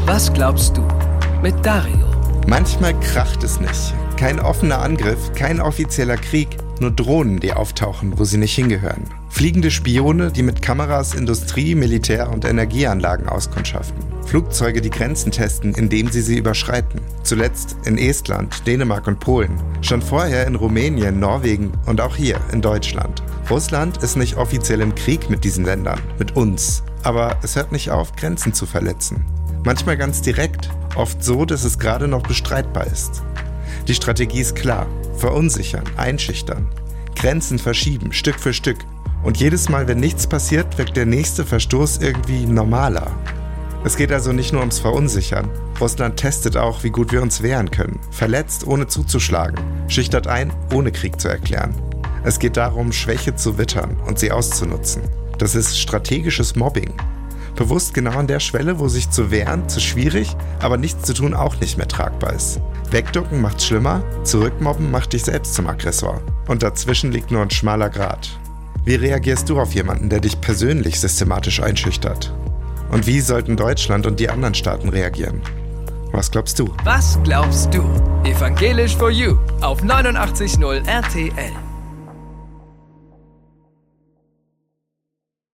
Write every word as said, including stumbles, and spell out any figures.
Was glaubst du? Mit Dario. Manchmal kracht es nicht. Kein offener Angriff, kein offizieller Krieg, nur Drohnen, die auftauchen, wo sie nicht hingehören. Fliegende Spione, die mit Kameras Industrie-, Militär- und Energieanlagen auskundschaften. Flugzeuge, die Grenzen testen, indem sie sie überschreiten. Zuletzt in Estland, Dänemark und Polen. Schon vorher in Rumänien, Norwegen und auch hier in Deutschland. Russland ist nicht offiziell im Krieg mit diesen Ländern, mit uns. Aber es hört nicht auf, Grenzen zu verletzen. Manchmal ganz direkt, oft so, dass es gerade noch bestreitbar ist. Die Strategie ist klar: verunsichern, einschüchtern, Grenzen verschieben, Stück für Stück. Und jedes Mal, wenn nichts passiert, wirkt der nächste Verstoß irgendwie normaler. Es geht also nicht nur ums Verunsichern. Russland testet auch, wie gut wir uns wehren können. Verletzt, ohne zuzuschlagen. Schüchtert ein, ohne Krieg zu erklären. Es geht darum, Schwäche zu wittern und sie auszunutzen. Das ist strategisches Mobbing. Bewusst genau an der Schwelle, wo sich zu wehren zu schwierig, aber nichts zu tun auch nicht mehr tragbar ist. Wegducken macht's schlimmer, zurückmobben macht dich selbst zum Aggressor. Und dazwischen liegt nur ein schmaler Grat. Wie reagierst du auf jemanden, der dich persönlich systematisch einschüchtert? Und wie sollten Deutschland und die anderen Staaten reagieren? Was glaubst du? Was glaubst du? Evangelisch for You auf neunundachtzig Komma null R T L.